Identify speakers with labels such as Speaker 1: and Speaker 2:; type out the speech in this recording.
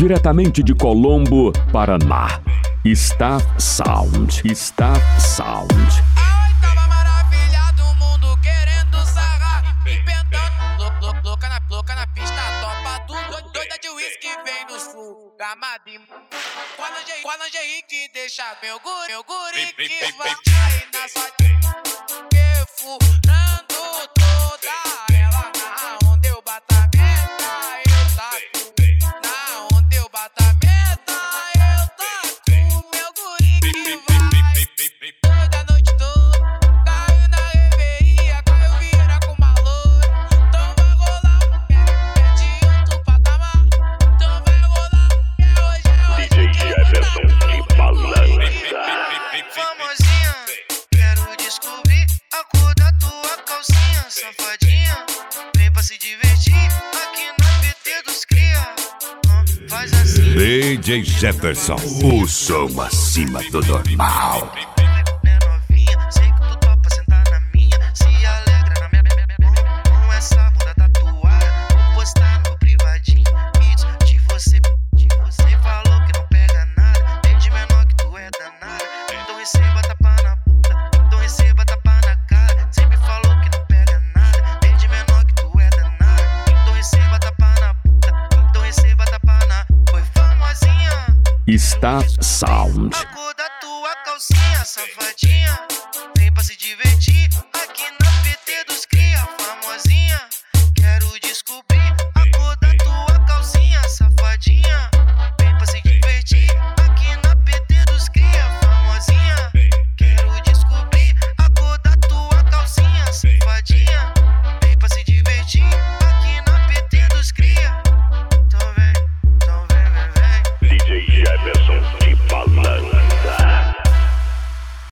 Speaker 1: diretamente de Colombo, Paraná. Staff Sound. Staff Sound.
Speaker 2: A oitava maravilha do mundo querendo sarrar, inventando, louca na pista, topa tudo, doida de uísque vem no sul, gamadinho. Com a lingerie que deixa meu guri que vai na sua que furando toda ela. Na onde eu bato a meta, eu taco. Na onde eu bato a meta, eu taco. Meu guri que vai toda a noite toda. Caiu na reveria, caiu vira com uma loura. Então vai rolar, é de outro patamar. Então vai rolar, hoje.
Speaker 3: DJ Jefferson que balança.
Speaker 4: Famosinha, quero descobrir a cor da tua calcinha. Safadinha, vem pra se divertir aqui na PT dos cria. Faz assim.
Speaker 5: DJ Jefferson, o som acima do normal.
Speaker 4: Né, novinha, sei que tu topa sentar na minha. Se alegra na minha com essa bunda tatuada. Vou postar no privadinho. Vídeos de você falou que não pega nada. Desde menor que tu é danada. Então receba tapa na puta, então receba tapa na cara. Sempre falou que não pega nada. Desde menor que tu é danada. Então receba tapa na puta, então receba tapa na. Foi famosinha.
Speaker 1: Staff Sound.
Speaker 4: A cor da tua calcinha, safadinha. Vem pra se divertir aqui na PT dos cria. Famosinha,